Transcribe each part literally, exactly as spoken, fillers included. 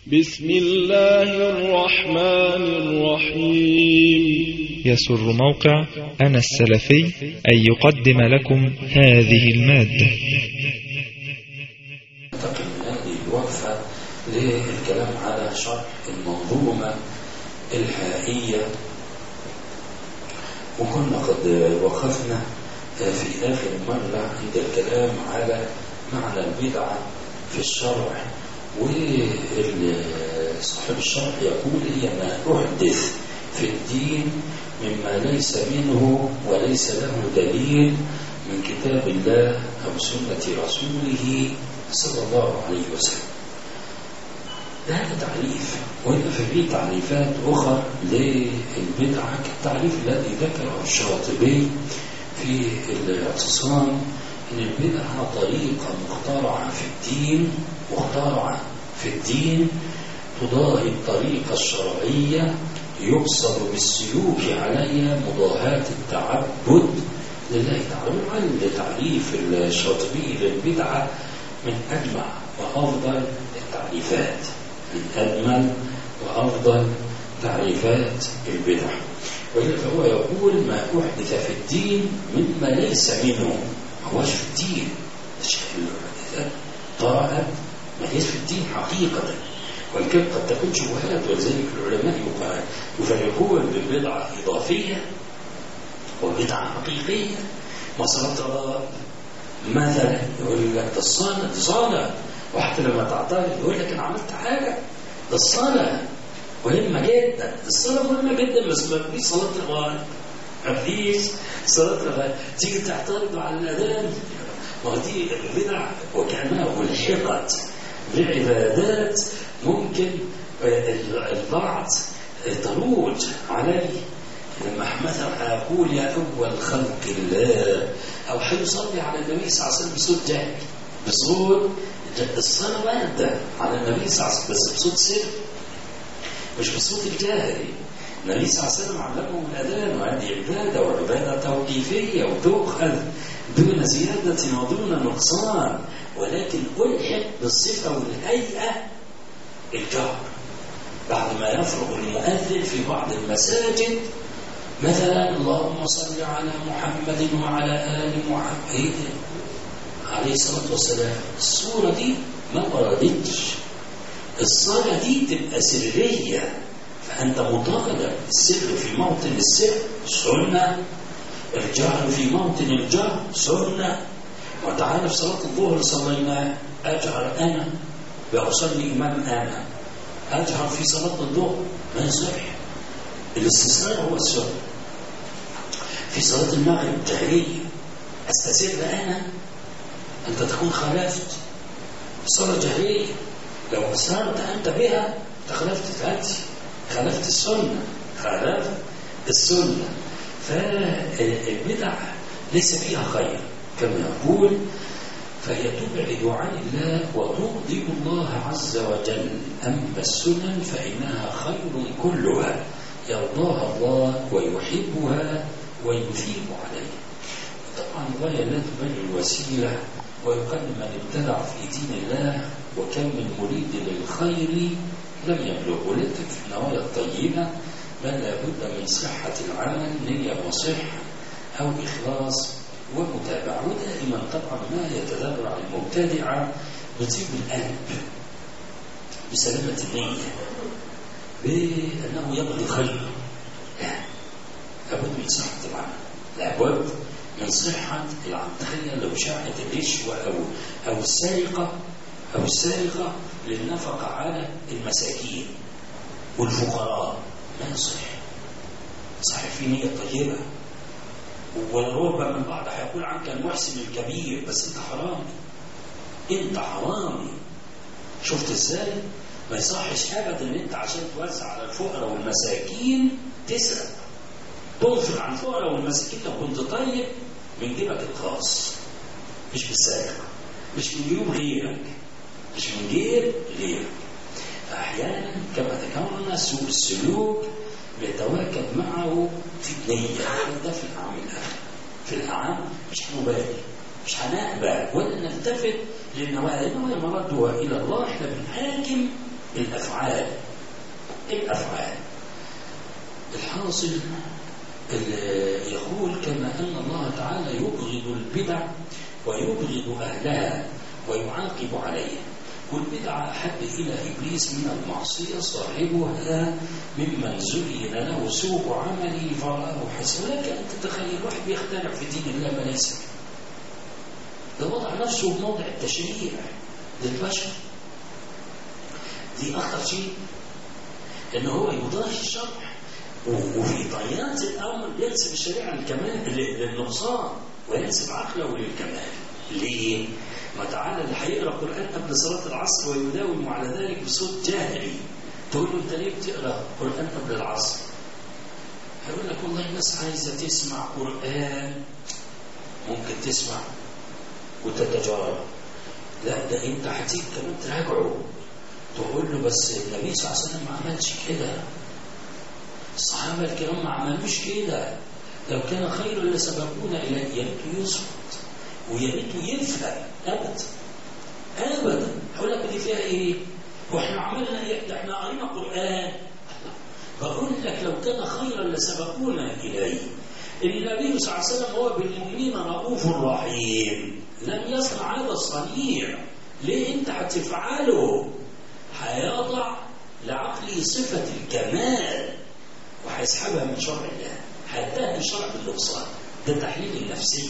بسم الله الرحمن الرحيم. يسر موقع أنا السلفي أن يقدم لكم هذه المادة. ننتقل من هذه الوقفة للكلام على شرح المنظومة الحائية، وكنا قد وقفنا في آخر مرة عند الكلام على معنى البدعة في الشرع، وصاحب الشرح يقول هي ما أحدث في الدين مما ليس منه وليس له دليل من كتاب الله أو سنة رسوله صلى الله عليه وسلم. ده هذا تعريف، وإلا في تعريفات أخرى للبدعة كالتعريف الذي ذكره الشاطبي في الاعتصام، إن البدعة طريقة مخترعة في الدين مخترعة في الدين تضاهي الطريقة الشرعية يقصد بالسلوك عليها مضاهاة التعبد لله تعالى. وعند تعريف الشاطبي للبدعة من أجمع وأفضل التعريفات، من أجمل وأفضل تعريفات البدع. وإلا فهو يقول ما أحدث في الدين مما ليس منه، ما هوش في الدين، طرأت ما هيش في الدين حقيقة، ولكن قد تكون شبهات، ولذلك العلماء يفرقون بالبدعة إضافية وبدعة حقيقية. مثلا مثلا يقول لك ده الصلاة دي صلاة، وحتى لما تعترض يقول لك أنا عملت حاجة، ده الصلاة مهمة جدا، الصلاة مهمة جدا، بس ما فيش صلاة الغائب، ما فيش صلاة الغائب، تيجي تعترض على الأذان، ودي البدع وكأنها ملحقت بعبادات ممكن البعض تروج عليه. لما مثلا هيقول يا أول خلق الله، أو هيصلي على النبي صلى الله عليه وسلم بصوت جاهري، بصوت الصلاة واردة على النبي صلى الله عليه وسلم بس بصوت سر، مش بصوت الجاهري. النبي صلى الله عليه وسلم علمهم الأذان، وهذه عبادة وعبادة توقيفية وتؤخذ دون زيادة ودون نقصان، ولكن ألحق بالصفة والهيئة الجهر. بعد ما يفرغ المؤذن في بعض المساجد مثلا اللهم صل على محمد وعلى آل محمد عليه الصلاة والسلام، الصورة دي ما وردتش. الصلاة دي تبقى سرية، فأنت مطالب السر في موطن السر سنة، الجهر في موطن الجهر سنة. وتعالى في صلاة الظهر صلينا أجهر أنا بأصلي إمام أنا، أجهر في صلاة الظهر ما يصح، الاستثناء هو السنة. في صلاة المغرب جهرية أستسر أنا، أنت تكون خالفت الصلاة جهرية، لو أسررت أنت بها تخلفت الهدي، خالفت السنة، خالفت السنة. فالبدع ليس فيها خير كما يقول، فهي تبعد عن الله وتغضب الله عز وجل. أما السنن فإنها خير كلها يرضاها الله ويحبها ويثيب عليها. طبعا الغاية لا تبرر الوسيلة، ويقال من ابتدع في دين الله وكم من مريد للخير لم يبلغ. ولكن في النوايا الطيبة بل لابد من صحة العمل، نية وصحة أو إخلاص ومتابعة. ودائما طبعا ما يتذرع المبتدعة بطيب القلب بسلامة النية بأنه يبغي خير، لا، لابد من صحة العمل، لابد من صحة العمل. تخيل لو شاعت الرشوة أو أو السرقة أو السرقة للنفقة على المساكين والفقراء، ما يصح. صحيح في نية طيبة، وربما البعض هيقول عنك المحسن الكبير، بس انت حرامي، انت حرامي. شفت ازاي؟ ما يصحش ابدا ان انت عشان توزع على الفقراء والمساكين تسرق، تنفق على الفقراء والمساكين لو كنت طيب من جيبك الخاص، مش بالسرقة، مش من جيوب غيرك، مش من جيب غيرك. فاحيانا كما ذكرنا سوء السلوك بيتواكب معه في النية، ده في الأعمال الآخر. في الأعمال مش هنبالي، مش هنقبل ولا نلتفت للنوايا، النوايا مردها إلى الله. احنا بنحاكم الأفعال الأفعال الحاصل يقول كما أن الله تعالى يبغض البدع ويبغض أهلها ويعاقب عليها، والبدعة أحب إلى إبليس من المعصية صاحبها ممن زين له سوء عمله فرآه حسنا. لك أن تتخيل واحد بيخترع في دين الله ما ليس ده وضع نفسه بموضع التشريع للبشر. دي أخطر شيء إنه هو يضاهي الشرع، وفي طيات الأمر ينسب الشريعة للكمال للنقصان وينسب عقله للكمال. ليه؟ ما تعالى اللي هيقرأ قرآن قبل صلاة العصر ويداوم على ذلك بصوت جاهري، تقول له أنت ليه بتقرأ قرآن قبل العصر؟ هيقول لك والله الناس عايزة تسمع قرآن. ممكن تسمع وتتجارب، لا ده أنت هتيجي كمان تراجعه، تقول له بس النبي صلى الله عليه وسلم ما عملش كده، الصحابة الكرام ما عملوش كده، لو كان خيرا لسبقونا إلى يا ريته يصمت ويا ريته يفهم. أبدا أبدا. هقول لك دي فيها إيه؟ وإحنا عملنا إيه؟ ده إحنا قرينا قرآن. بقول لك لو كان خيرا لسبقونا إليه. النبي صلى الله عليه وسلم هو بالمؤمنين رؤوف رحيم، لم يصنع هذا الصنيع. ليه أنت هتفعله؟ هيضع لعقله صفة الكمال وهيسحبها من شرع الله، هينتهي شرع النقصان. ده تحليل النفسية،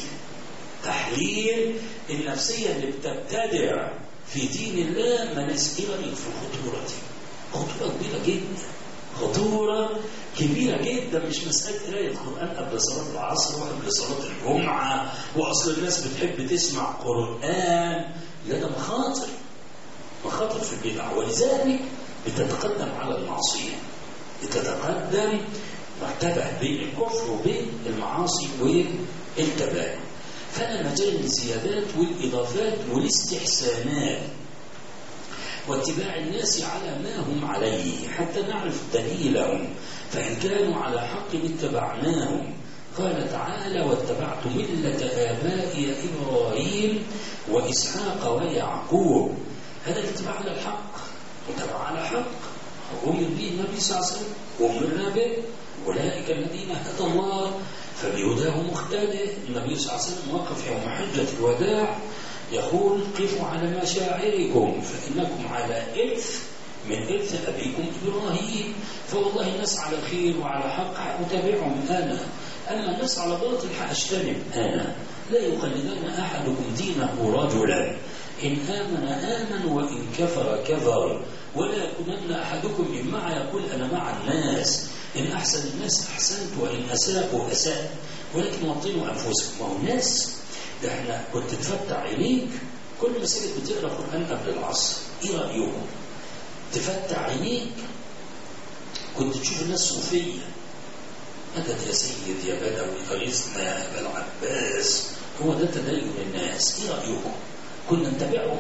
تحليل النفسية اللي بتبتدع في دين الله. ما نسأل في الخطورة دي، خطورة كبيرة جدا، خطورة كبيرة جدا. مش مسألة قراية القرآن قبل صلاة العصر وقبل صلاة الجمعة وأصل الناس بتحب تسمع قرآن. لا، ده مخاطر، مخاطر في البدع، ولذلك بتتقدم على المعصية، بتتقدم مرتبة بين الكفر وبين المعاصي والكبائر. فلا مجال للزيادات والإضافات والاستحسانات واتباع الناس على ما هم عليه حتى نعرف دليلهم، فإن كانوا على حق اتبعناهم. قال تعالى واتبعت ملة آبائي إبراهيم وإسحاق ويعقوب. هذا الاتباع على الحق، واتبع على حق أمر به النبي صلى الله عليه وسلم وأمرنا به. أولئك الذين هدى الله فبهداه مقتدى. النبي صلى الله عليه وسلم وقف يوم حجة الوداع يقول قفوا على مشاعركم فإنكم على إرث من إرث أبيكم إبراهيم. فوالله الناس على خير وعلى حق أتابعهم أنا، أما الناس على باطل حأجتنب أنا. لا يقلدن أحدكم دينه رجلا، إن آمن آمن وإن كفر كفر، ولا يكونن أحدكم مما يقول أنا مع الناس، إن أحسن الناس أحسنت وإن أساءوا أساء، ولكن وطنوا أنفسكم. ما هو الناس ده احنا كنت تفتح عينيك كل مسألة بتقرأ قرآن قبل العصر، إيه رأيكم؟ تفتح عينيك كنت تشوف الناس صوفية، مدد يا سيد يا بدوي غريزنا يا أبا العباس، هو ده تدين الناس. إيه رأيكم؟ كنا نتابعهم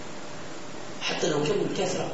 حتى لو كانوا الكثرة،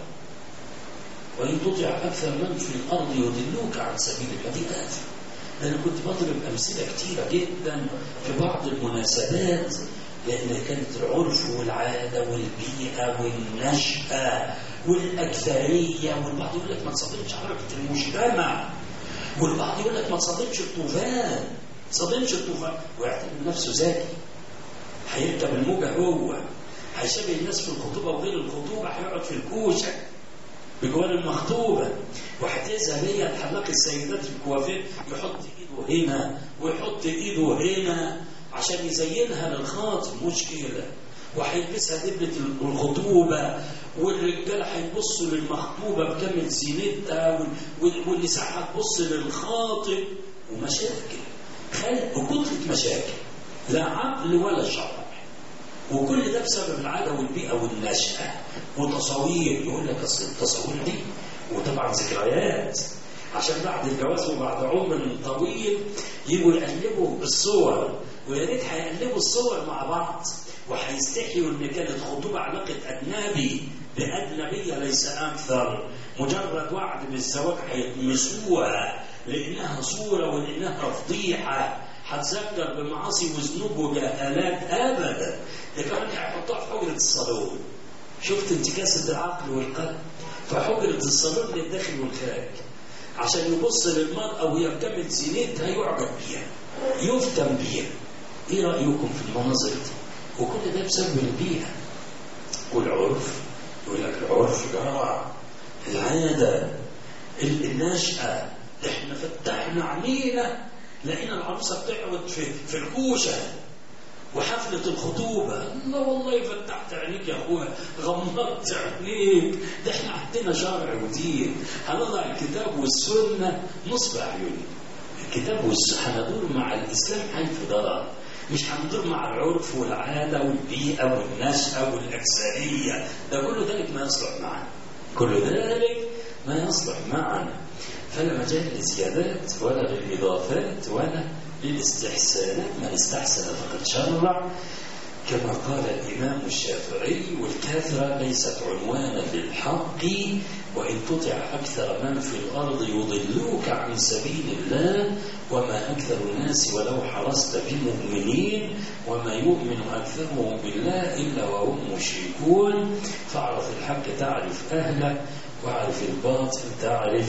وإن تطع أكثر من في الأرض يضلوك عن سبيل الله. دي آفة. أنا كنت بضرب أمثلة كتيرة جدا في بعض المناسبات، لأن كانت العرف والعادة والبيئة والنشأة والأكثرية، والبعض يقول لك ما تصادمش حركة المجتمع، والبعض يقول لك ما تصادمش الطوفان، تصادمش الطوفان، ويعتبر نفسه ذكي، هيركب الموجة هو، هيشبه الناس في الخطوبة وغير الخطوبة، هيقعد في الكوشة بجوار المخطوبة، وهتذهب هي تحلق السيدات في الكوافير يحط ايده هنا ويحط ايده هنا عشان يزينها للخاطب، مشكلة، وهيلبسها دبلة الخطوبة، والرجال هيبصوا للمخطوبة بكامل زينتها، والنساء هتبص للخاطب، ومشاكل خلق وكتلة مشاكل لا عقل ولا شرع. وكل ده بسبب العادة والبيئة والنشأة وتصوير. يقول لك أصل التصوير دي وطبعا ذكريات، عشان بعد الجواز وبعد عمر طويل يجوا يقلبوا الصور، ويا ريت هيقلبوا الصور مع بعض، وهيستحيوا ان كانت خطوبة علاقة أجنبي بأجنبية ليس أكثر، مجرد وعد بالزواج هيتمسوها لأنها صورة ولأنها فضيحة هتذكر بمعاصي وذنوب وجهالات. أبدا، ده كمان هيحطوها في حجرة الصالون. شفت انتكاسة العقل والقلب؟ فحجرة الصالون للداخل والخارج عشان يبص للمرأة وهي بكامل زينتها يعجب بيها يفتن بيها. ايه رأيكم في المناظر دي؟ وكل ده بسبب البيئة والعرف. يقول لك العرف جرى العادة الناشئة. احنا فتحنا عينينا لقينا العروسة بتقعد في, في الكوشة وحفلة الخطوبة. الله والله فتحت عينيك يا اخويا غمضت عينيك. ده احنا عندنا شرع ودين هنضع الكتاب والسنة نصب عيوني. الكتاب والسنة هندور مع الإسلام حيث دار مش هندور مع العرف والعادة والبيئة والنشأة والأكثرية. ده كله ذلك ما يصلح معنا كل ذلك ما يصلح معنا. فلا مجال للزيادات ولا للإضافات ولا للاستحسانات. من استحسن فقد شرع كما قال الإمام الشافعي والكثرة ليست عنوانا للحق وإن تطع أكثر من في الأرض يضلوك عن سبيل الله وما أكثر الناس ولو حرصت بمؤمنين وما يؤمن أكثرهم بالله إلا وهم مشركون. فاعرف الحق تعرف أهله واعرف الباطل تعرف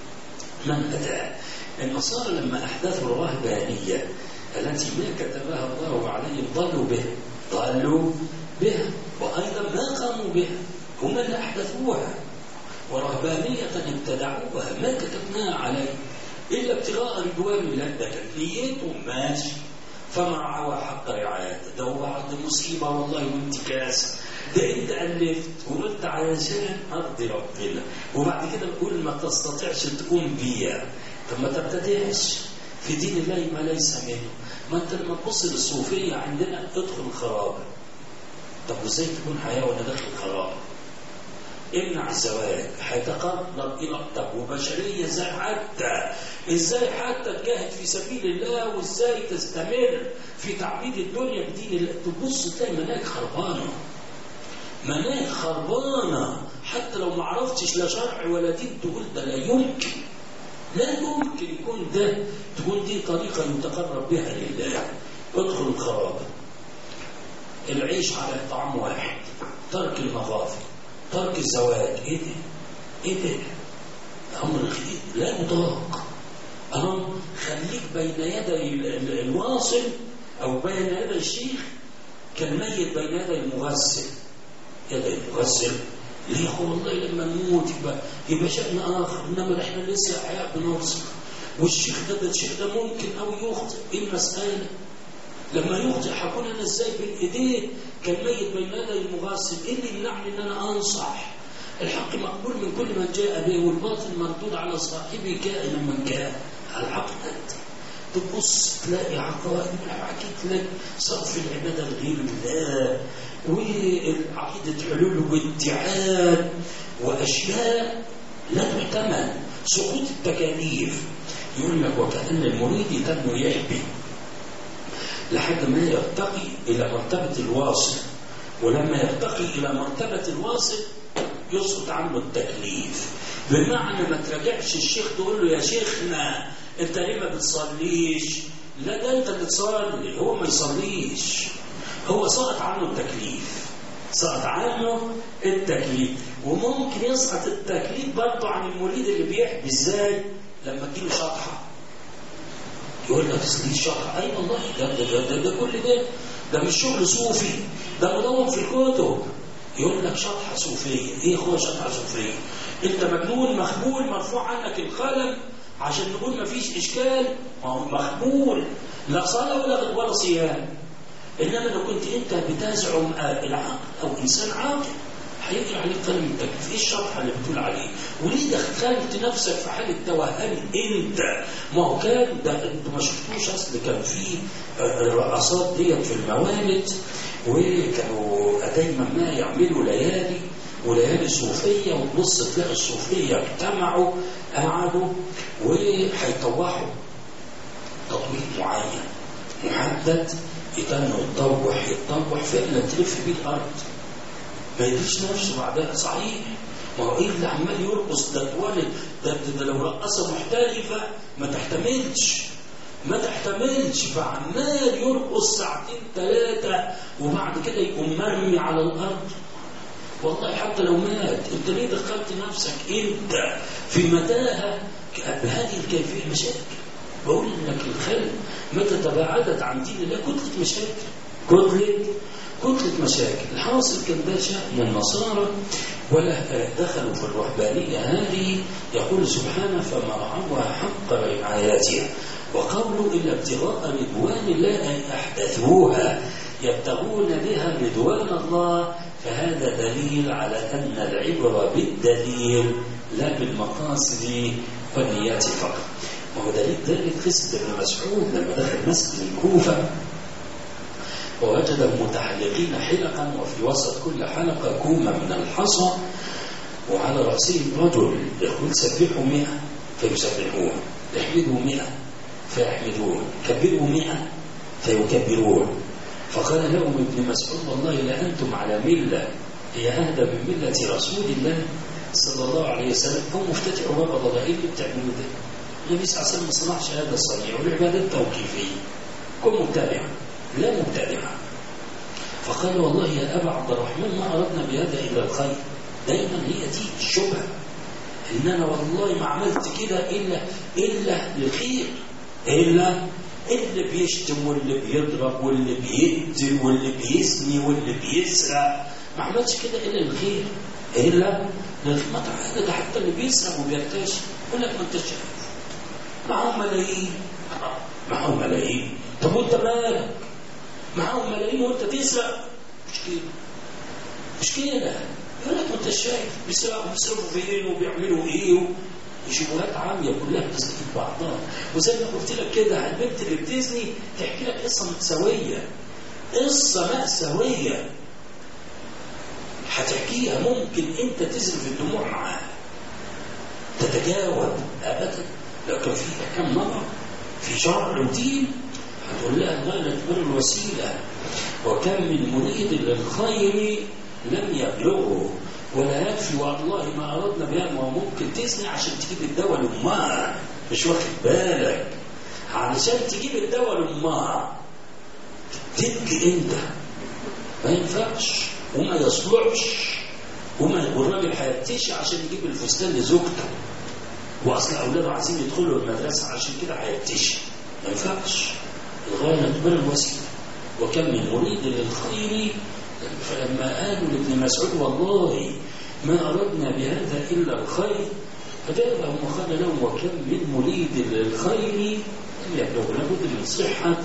من أتاه. النصارى لما أحدثوا الرهبانية التي ما كتبها الله عليهم ضلوا به ضلوا بها وأيضا ما قاموا بها هم اللي أحدثوها. ورهبانية ابتدعوها ما كتبناها عليه إلا ابتغاء رضوان الله. ده كان نيتهم ماشي فما رعوا حق رعايته. ده بعد مصيبة والله وانتكاس. ده انت ألفت وقلت علشان أرضي ربنا وبعد كده بقول ما تستطيعش تقوم بيها. طب ما تبتدعش في دين الله ما ليس منه. ما انت لما تبص للصوفية عندنا ادخل الخرابة. طب وازاي تكون حياة وانا داخل الخرابة؟ امنع الزواج هيتقرب الى طب وبشريه ازاي حتى ازاي حتى تجاهد في سبيل الله وازاي تستمر في تعبيد الدنيا بدين الله. تبص تلاقي مناهج خربانه مناهج خربانه حتى لو ما عرفتش لا شرع ولا دين تقول ده لا يمكن لا يمكن يكون ده تكون دي طريقه يتقرب بها لله. ادخل الخرابه. العيش على طعام واحد ترك المغافل ترك الزواج. ايه ده ايه ده امر لا يطاق. اهم خليك بين يدي الواصل او بين يدي الشيخ كالميت بين يدي المغسل. يدي المغسل ليه هو والله لما نموت يبقى يبقى شأن اخر انما احنا لسه احياء بنوصل. والشيخ ده الشيخ ده ممكن او يخطئ. ايه المسألة لما يخطئ هكون انا ازاي بين ايديه كالميت بين يدي المغسل؟ ايه اللي يمنعني ان انا انصح؟ الحق مقبول من كل من جاء به والباطل مردود على صاحبه كائنا من كان. الحق انت تبص تلاقي عقائد حكيت لك صرف العباده لغير الله وعقيده حلول واتعاد واشياء لا تحتمل. سقوط التكاليف. يقول لك وكأن المريد تنمو يحبي لحد ما يرتقي إلى مرتبة الواصل. ولما يرتقي إلى مرتبة الواصل يسقط عنه التكليف. بمعنى ما تراجعش الشيخ تقول له يا شيخنا انت ليه ما بتصليش؟ لا ده انت اللي تصلي هو ما يصليش. هو سقط عنه التكليف سقط عنه التكليف. وممكن يسقط التكليف برضه عن المريد اللي بيحبي. ازاي؟ لما تجيله شطحة يقول لك دي شطحة. اي والله ده ده, ده, ده, ده كل ده ده مش شغل صوفي ده مدون في الكتب. يقول لك شطحة صوفية. ايه هو شطحة صوفية؟ انت مجنون مخبول مرفوع عنك القلم عشان نقول ما فيش اشكال. ما هو مخبول لا صلاة ولا ولا صيام. انما لو كنت انت بتزعم العقل او انسان عاقل هيجري عليك قلم التكليف. ايه الشطحة اللي بتقول عليه؟ وليه دخلت نفسك في حالة توهم انت؟ ما هو كان ده انت ما شفتوش اصل كان في الرقصات ديت في الموالد وكانوا دايما ما يعملوا ليالي وليالي صوفية وتبص تلاقي الصوفية اجتمعوا قعدوا وهيطوحوا تطويح معين محدد يتنوا يتطوح يتطوح فعلا تلف بيه الارض ما يديش نفسه بعدها. صحيح ما هو ايه اللي عمال يرقص ده اتولد ده, ده, ده لو رقصه محترفه ما تحتملش ما تحتملش. فعمال يرقص ساعتين ثلاثه وبعد كده يقوم مرمي على الارض والله حتى لو مات انت ليه دخلت نفسك انت في متاهه بهذه الكيفيه؟ مشاكل. بقول لك الخلق متى تباعدت عن دين الله كتله مشاكل، كتله كتله مشاكل. الحاصل كان ده شأن النصارى، ولا دخلوا في الرهبانيه هذه. يقول سبحانه فما رعوها حق رعايتها وقولوا إلا ابتغاء رضوان الله أن أحدثوها يبتغون بها رضوان الله، فهذا دليل على أن العبرة بالدليل لا بالمقاصد والنيات فقط. وهو دليل ذلك قصة ابن مسعود لما دخل مسجد الكوفة ووجدهم متحلقين حلقا، وفي وسط كل حلقة كومة من الحصى، وعلى رأسهم رجل يقول سبحوا مئة فيسبحون، احمدوا مئة فيحمدون، كبروا مئة فيكبرون. فقال لهم ابن مسعود والله لأنتم على ملة هي أهدى من ملة رسول الله صلى الله عليه وسلم، هم مفتتحوا باب الله. إيه اللي بتعملوا ده؟ النبي صلى الله عليه وسلم ما صنعش هذا الصنيع، والعبادات توقيفية، كن متابعا لا مبتدعا. فقال والله يا أبا عبد الرحمن ما أردنا بهذا إلا الخير. دايما هي دي الشبهة، إن أنا والله ما عملت كده إلا إلا للخير، إلا اللي بيشتم واللي بيضرب واللي بيقتل واللي بيزني واللي بيسرق ما عملش كده إلا للخير، إلا للخير. ده حتى اللي بيسرق وبيرتاش يقول لك ما أنتش شايف معهم ملايين، معهم ملايين. طب وأنت مالك؟ معهم ملايين وأنت تسرق؟ مش كده، مش كده. يقول لك ما أنتش شايف بيسرقوا بيصرفوا فين وبيعملوا إيه، وشبهات عامية كلها بتستفيد بعضها. وزي ما قلت لك كده البنت اللي بتزني تحكي لك قصة مأساوية، قصة مأساوية هتحكيها ممكن أنت تزرف الدموع معاها تتجاوب أبدا. لو كان فيها كم مرة في شرع ودين هتقول لها لا نتبر الوسيلة، وكم من مريد للخير لم يبلغه ولا يكفي والله ما أردنا بها. ما ممكن تزني عشان تجيب الدواء لأمها، مش واخد بالك، علشان تجيب الدواء لأمها تبكي انت، ما ينفعش وما يصلحش. وما والراجل هيرتشي عشان يجيب الفستان لزوجته، واصل اولاده عايزين يدخلوا المدرسه عشان كده هيرتشي، ما ينفعش. الغايه تبر الوسيله، وكم من مريد للخير. فلما قالوا لابن مسعود والله ما أردنا بهذا إلا الخير، فجاءهم وقال لهم وكم من مريد للخير لم يبلغ. لابد من صحة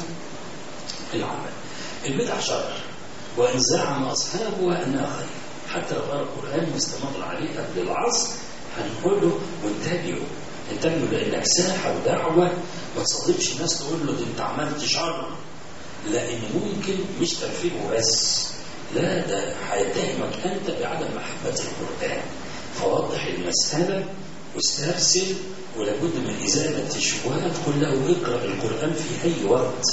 العمل. البدع شر، وإن زعم أصحابها أنها خير. حتى لو قرأ القرآن واستمر عليه قبل العصر هنقول له وانتبهوا انتبهوا لأنك ساحة ودعوة، ما تصادفش ناس تقول له انت عملت شر، لأن ممكن مش تنفيذه بس، لا ده هيتهمك أنت بعدم محبة القرآن. فوضح المسألة واسترسل، ولابد من إزالة الشبهات. قل له اقرأ القرآن في أي وقت،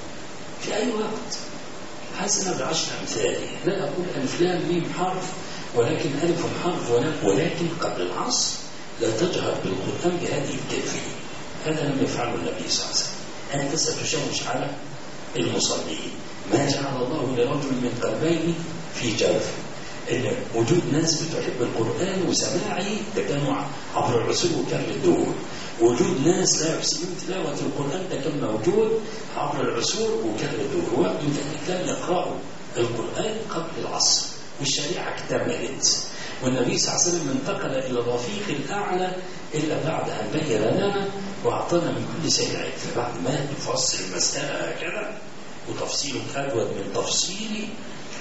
في أي وقت. حسنا بعشر أمثاله، لا أقول ألف لام ميم حرف، ولكن ألف حرف ولام. ولكن قبل العصر لا تجهر بالقرآن بهذه الكيفية، هذا لم يفعله النبي صلى الله عليه وسلم. أنت ستشوش على المصلين. ما جعل الله لرجل من قلبين في جوفه. إن وجود ناس بتحب القرآن وسماعي ده كانوا عبر العصور وكان للدول. وجود ناس لا يحسنون تلاوة القرآن ده كان موجود عبر العصور وكان للدول. وقت كان يقرأوا القرآن قبل العصر، والشريعة اكتملت، والنبي صلى الله عليه وسلم انتقل إلى الرفيق الأعلى إلا بعد أن بين لنا وأعطانا من كل شيء علم. فبعد ما نفصل المسألة هكذا وتفصيل أجود من تفصيلي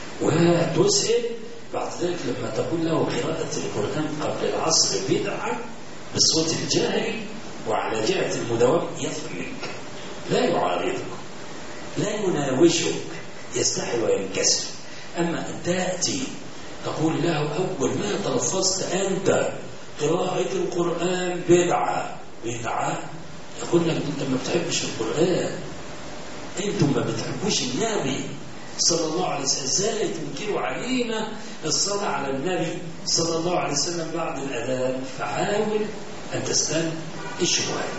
وتسهل، بعد ذلك لما تقول له قراءة القرآن قبل العصر بدعة بالصوت الجاهري وعلى جهة المداومة يفهمك، لا يعارضك، لا يناوشك، يستحي وينكسر. أما أن تأتي تقول له أول ما تلفظت أنت قراءة القرآن بدعة بدعة، يقول لك أنت ما بتحبش القرآن، أنتم ما بتحبوش النبي صلى الله عليه وسلم، ازاي تنكروا علينا الصلاة على النبي صلى الله عليه وسلم بعد الأذان؟ فحاول أن تستن الشبهات.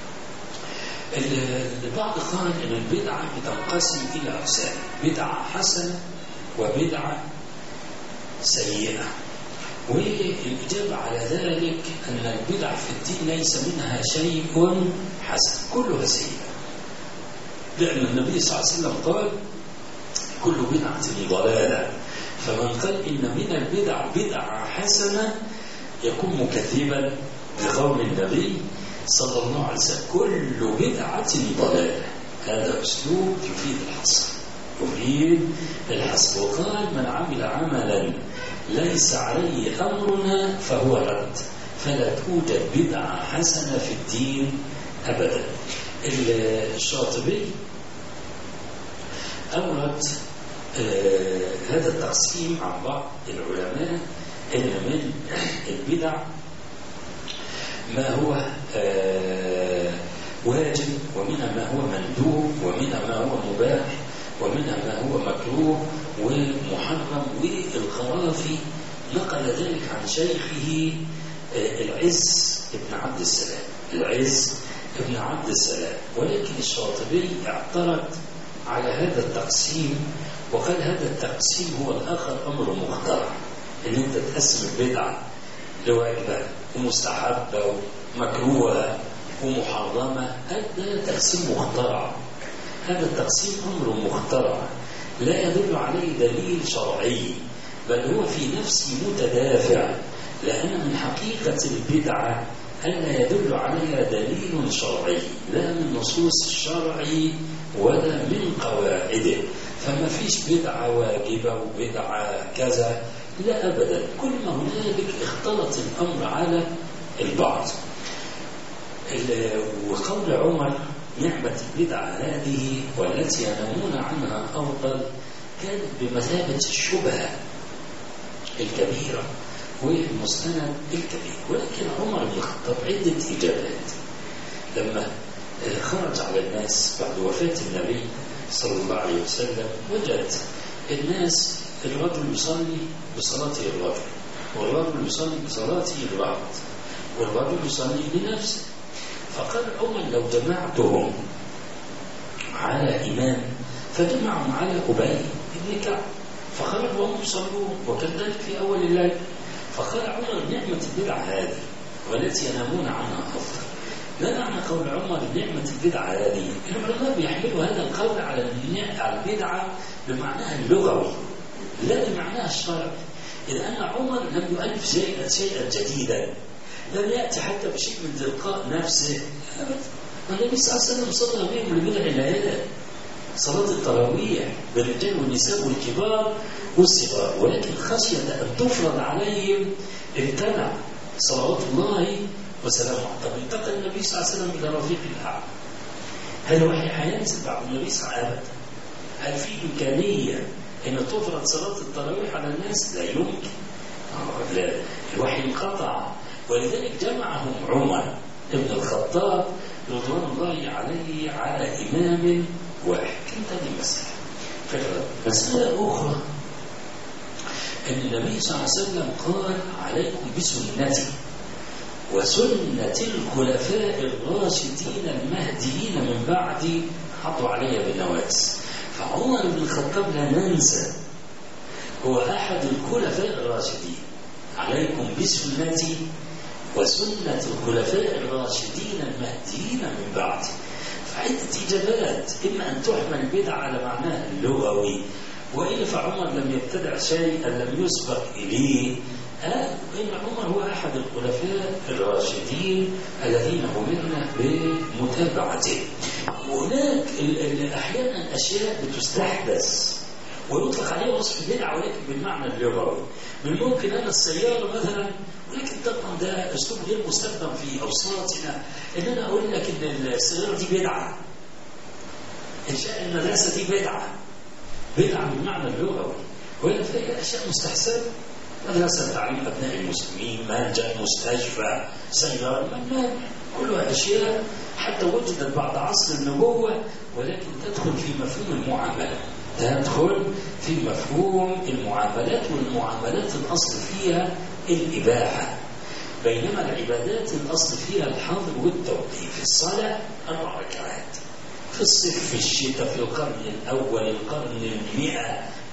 البعض قال أن البدعة بتنقسم إلى أقسام: بدعة حسنة وبدعة سيئة. والإجابة على ذلك أن البدع في الدين ليس منها شيء حسن، كلها سيئة، لأن النبي صلى الله عليه وسلم قال كل بدعة ضلالة، فمن قال إن من البدع بدعة حسنة يكون مكذبا لقول النبي صلى الله عليه وسلم كل بدعة ضلالة. هذا أسلوب يفيد الحصر، يفيد الحصر. وقال من عمل عملا ليس عليه أمرنا فهو رد، فلا توجد بدعة حسنة في الدين أبدا. الشاطبي أورد آه هذا التقسيم عن بعض العلماء إن من البدع ما هو آه واجب، ومنها ما هو مندوب، ومنها ما هو مباح، ومنها ما هو مكروه ومحرم. والقرافي نقل ذلك عن شيخه آه العز ابن عبد السلام، العز ابن عبد السلام. ولكن الشاطبي اعترض على هذا التقسيم وقال هذا التقسيم هو الآخر أمر مخترع، إن أنت تقسم البدعة لواجبة ومستحبة ومكروهة ومحرمة، هذا تقسيم مخترع. هذا التقسيم أمر مخترع لا يدل عليه دليل شرعي، بل هو في نفسه متدافع، لأن من حقيقة البدعة ألا يدل عليها دليل شرعي لا من نصوص الشرع ولا من قواعده. فما فيش بدعة واجبة وبدعة كذا، لا أبدا، كل ما هنالك اختلط الأمر على البعض. وقول عمر نعمة البدعة هذه والتي ينامون عنها أفضل كانت بمثابة الشبهة الكبيرة والمستند الكبير. ولكن عمر بن الخطاب عدة إجابات لما خرج على الناس بعد وفاة النبي صلى الله عليه وسلم، وجد الناس الرجل يصلي بصلاته الرجل، والرجل يصلي بصلاته البعض، والرجل يصلي لنفسه. فقال عمر لو جمعتهم على إمام فجمعهم على أبي بن كعب، فخرجوا وهم يصلون، وكان ذلك في أول الليل. فقال عمر نعمة البدعة هذه والتي ينامون عنها أفضل. ما معنى قول عمر نعمة البدعة هذه؟ العلماء بيحملوا هذا القول على البدعة بمعناها اللغوي لا بمعناها الشرعي، إذ أن عمر لم يؤلف شيئا شيئا جديدا، لم يأتي حتى بشيء من تلقاء نفسه أبدا. النبي صلى الله عليه وسلم صلى بهم لبدع الليالي، صلاة التراويح بالرجال والنساء والكبار والصغار، ولكن خشية أن تفرض عليهم امتنع صلوات الله وسلامه. طب انتقل النبي صلى الله عليه وسلم إلى رفيق الأعلى، هل وحي حينزل بعد النبي صلى الله عليه وسلم؟ هل في إمكانية أن تفرض صلاة التراويح على الناس؟ لا يمكن، لا، الوحي انقطع. ولذلك جمعهم عمر ابن الخطاب رضوان الله عليه على إمام واحد. كانت هذه مسألة. فكرة مسألة أخرى أن النبي صلى الله عليه وسلم قال عليكم بسنتي وسنة الخلفاء الراشدين المهديين من بعدي حطوا علي بالنواجذ. فعمر بن الخطاب لا ننسى هو أحد الخلفاء الراشدين، عليكم بسنتي وسنة الخلفاء الراشدين المهديين من بعدي. فعدة إجابات، إما أن تحمل البدعة على معناها اللغوي، وإلا فعمر لم يبتدع شيئا لم يسبق إليه، إن عمر هو أحد الخلفاء الراشدين الذين أمرنا بمتابعته. وهناك أحيانا أشياء بتستحدث ويطلق عليها وصف البدعة ولكن بالمعنى اللغوي. من ممكن أنا السيارة مثلا، ولكن طبعا ده أسلوب غير مستخدم في أوساطنا، إن أنا أقول لك إن السيارة دي بدعة، إنشاء المدرسة دي بدعة، بدعة بالمعنى اللغوي، ولا فيها أشياء مستحسنة، مدرسة تعليم أبناء المسلمين، ملجأ، مستشفى، سيارة، كلها أشياء حتى وجدت بعد عصر النبوة، ولكن تدخل في مفهوم المعاملة، تدخل في مفهوم المعاملات. والمعاملات الأصل فيها الإباحة، بينما العبادات الأصل فيها الحظر والتوقيف. في الصلاة أربع ركعات، في الصيف، في الشتاء، في القرن الأول، القرن المئة،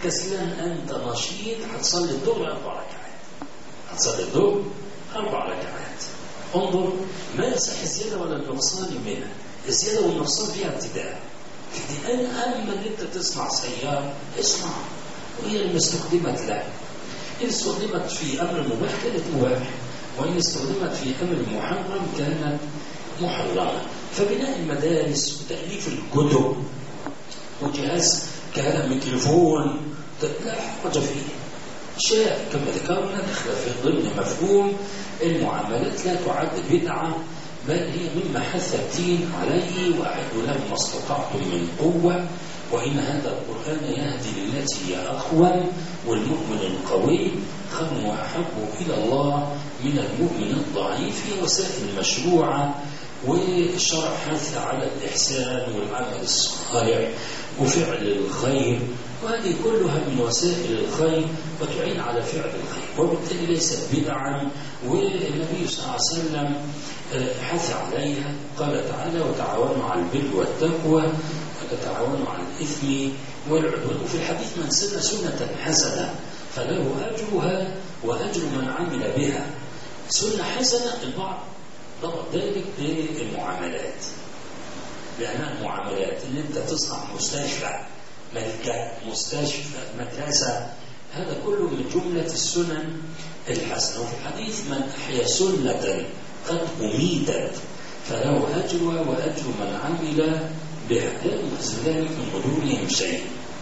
كسلان أنت نشيط، هتصلي الظهر أربع ركعات، هتصلي الظهر أربع ركعات. انظر ما يصح الزيادة ولا النقصان منها. الزيادة والنقصان فيها ابتداء. أما أن أنت تصنع سيارة اصنع، وهي اللي استخدمت لها. إن استخدمت في أمر مباح كانت مباح، وإن استخدمت في أمر محرم كانت محرمة. فبناء المدارس وتأليف الكتب وجهاز كهذا ميكروفون لا حرج فيه. شيء كما ذكرنا دخل في ضمن مفهوم المعاملات، لا تعد بدعة بل هي مما حث الدين عليه، وأعدوا له ما استطعتم من قوة، وإن هذا القرآن يهدي للتي هي أقوم، والمؤمن القوي خير وأحب إلى الله من المؤمن الضعيف. وسائل مشروعة، والشرع حث على الإحسان والعمل الصالح وفعل الخير، وهذه كلها من وسائل الخير وتعين على فعل الخير، وبالتالي ليست بدعا. والنبي صلى الله عليه وسلم حث عليها، قال تعالى: وتعاونوا على البر والتقوى ولا تعاونوا على الإثم والعدوان. وفي الحديث: من سن سنة حسنة فله أجرها وأجر من عمل بها. سنة حسنة البعض ضبط ذلك بالمعاملات، لأنها المعاملات اللي أنت تصنع مستشفى، ملكة، مستشفى، مدرسة، هذا كله من جملة السنن الحسنة. وفي الحديث: من أحيا سنة قد أميتت فله أجرها وأجر من عمل بها، لا يمكن ذلك من أجورهم شيء.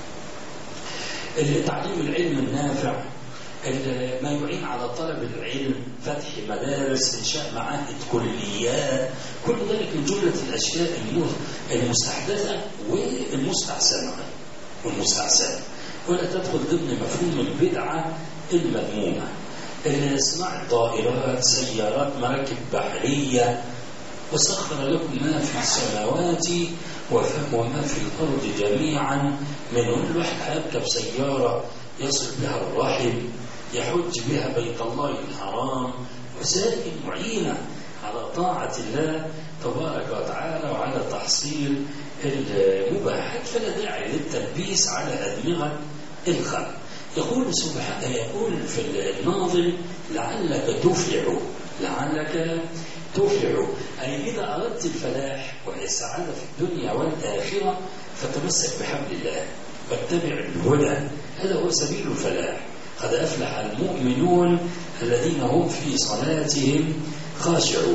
تعليم العلم النافع، ما يعين على طلب العلم، فتح مدارس، إنشاء معاهد، كليات، كل ذلك من جملة الأشياء المستحدثة والمستحسنة والمستحسنة، ولا تدخل ضمن مفهوم البدعة المذمومة. صناعة طائرات، سيارات، مراكب بحرية. وسخر لكم ما في السماوات وما في الأرض جميعا منه. الواحد هيركب سيارة يصل بها الرحم، يحج بها بيت الله الحرام، وسائل معينة على طاعة الله تبارك وتعالى وعلى تحصيل المباحات، فلا داعي للتلبيس على أدمغة الخلق. يقول سبحانه، يقول في الناظم: لعلك تفلح، لعلك تفلح، أي إذا أردت الفلاح وهي السعادة في الدنيا والآخرة فتمسك بحبل الله واتبع الهدى، هذا هو سبيل الفلاح. قد أفلح المؤمنون الذين هم في صلاتهم خاشعون.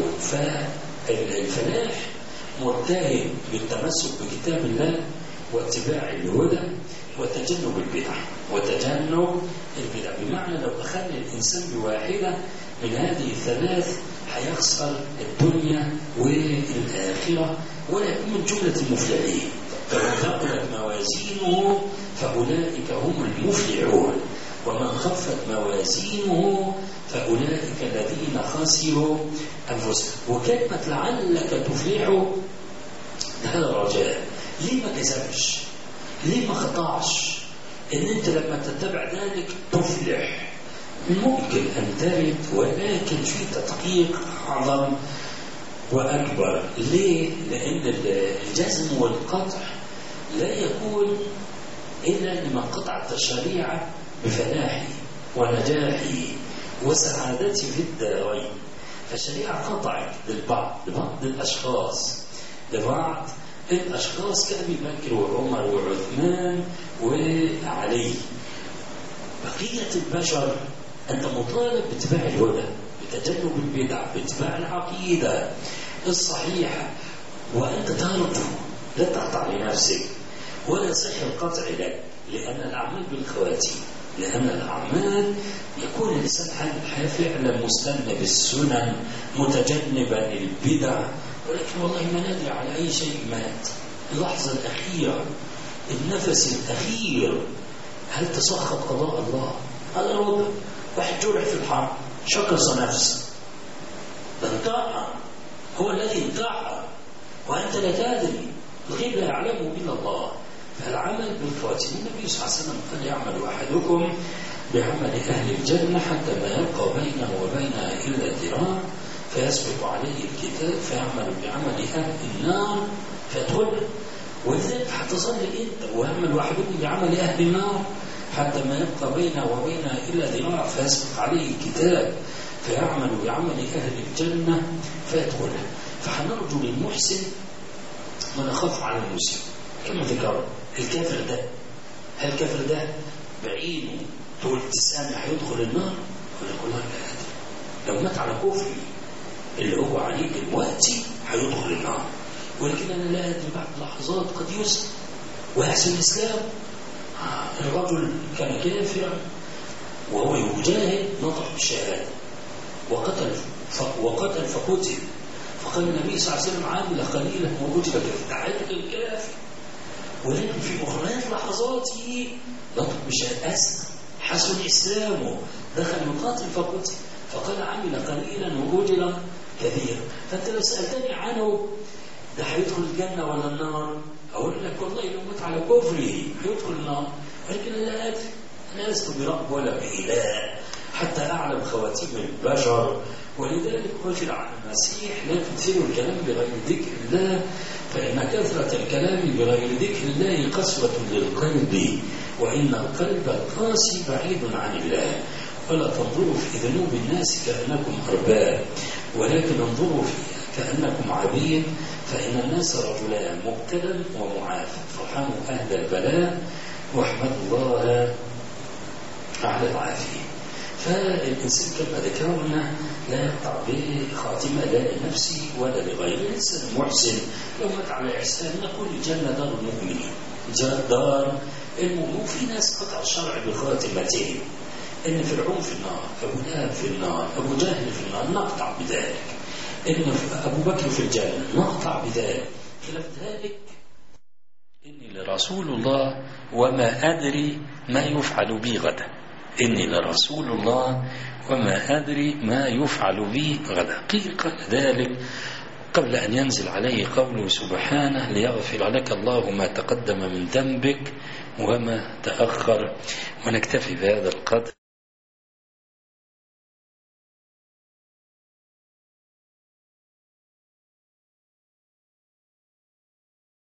فالفلاح مرتهن بالتمسك بكتاب الله واتباع الهدى وتجنب البدع، وتجنب البدع بمعنى لو أخذ الإنسان بواحدة من هذه الثلاث هيخسر الدنيا والآخرة ولا يكون من جملة المفلحين. فمن ثقلت موازينه فأولئك هم المفلحون، ومن خفت موازينه فأولئك الذين خسروا أنفسهم. وكلمة لعلك تفلح هذا رجاء. ليه ما كذبش؟ ليه ما خطأش؟ إن أنت لما تتبع ذلك تفلح. ممكن أن ترد، ولكن في تدقيق أعظم وأكبر. ليه؟ لأن الجزم والقطع لا يكون إلا لمن قطع الشريعة بفلاحه ونجاحه وسعادته في الدارين. فالشريعة قطعت للبعض، لبعض الأشخاص، لبعض الأشخاص كأبي بكر وعمر وعثمان وعلي. بقية البشر أنت مطالب باتباع الهدى، بتجنب البدع، باتباع العقيدة الصحيحة، وأنت ترجو لا تقطع لنفسك ولا يصح القطع لك، لأن الأعمال بالخواتيم، لأن الأعمال يكون الإنسان حال الحياة فعلا مستنى بالسنن متجنبا البدع، ولكن والله ما ندري على أي شيء مات. اللحظة الأخيرة، النفس الأخير، هل تسخط قضاء الله؟ هذا ربع واحد جرح في الحرب شكر نفسه، انتحر، هو الذي انتحر وأنت لا تدري، الغيب لا يعلمه إلا الله. فالعمل بالخواتيم. النبي صلى الله عليه وسلم قال: يعمل أحدكم بعمل أهل الجنة حتى ما يبقى بينه وبينها إلا ذراع فيسبق عليه الكتاب فيعمل بعمل أهل النار فيدخل. ولذلك هتصلي أنت ويعمل أحدكم بعمل أهل النار حتى ما يبقى بينه وبينها إلا ذراع فيسبق عليه الكتاب فيعمل بعمل أهل الجنة فيدخلها. فحنرجو للمحسن ونخاف على المسلم. كما ذكر الكافر ده، هل الكافر ده بعينه تقول تسألني هيدخل النار ولا يقول لك لا أدري؟ لو مات على كفر اللي هو عليه دلوقتي هيدخل النار، ولكن أنا لا أدري بعد لحظات قد يسلم ويحسن الإسلام. الرجل كان كافرا وهو يجاهد نطق بالشهادة وقتل وقتل فقتل، فقال النبي صلى الله عليه وسلم عامل قليلا وقتل كافر. تعالى الكافر ولكن في أخرى لحظاته نطق بالشهادة أسلم حسن إسلامه دخل يقاتل فقتل، فقال عمل قليلا وأجر كثيرا. فأنت لو سألتني عنه ده هيدخل الجنة ولا النار أقول لك والله لو مات على كفره هيدخل النار، ولكن لا أدري، أنا لست برب ولا بإله حتى أعلم خواتيم البشر. ولذلك أجر عن المسيح لا تكثروا الكلام بغير ذكر الله، فإن كثرة الكلام بغير ذكر الله قسوة للقلب، وإن القلب القاسي بعيد عن الله. ولا تنظروا في ذنوب الناس كأنكم أرباب، ولكن انظروا فيها كأنكم عبيد، فإن الناس رجلان مبتلى ومعافى، فارحموا أهل البلاء واحمدوا الله على العافية. فالإنسان كما ذكرنا لا يقطع به خاتمة لا لنفسه ولا لغيره. الإنسان محسن لو مات على إحسان نقول الجنة دار المؤمنين، دار المؤمنين. وفي ناس قطع الشرع بخاتمتين، إن فرعون في النار، أبو لهب في النار، أبو جهل في النار، نقطع بذلك. إن أبو بكر في الجنة، نقطع بذلك. خلاف ذلك إني لرسول الله وما أدري ما يفعل بي غدا، إني لرسول الله وما أدري ما يفعل بي غدا. قيل ذلك قبل أن ينزل عليه قوله سبحانه ليغفر لك الله ما تقدم من ذنبك وما تأخر. ونكتفي بهذا القدر.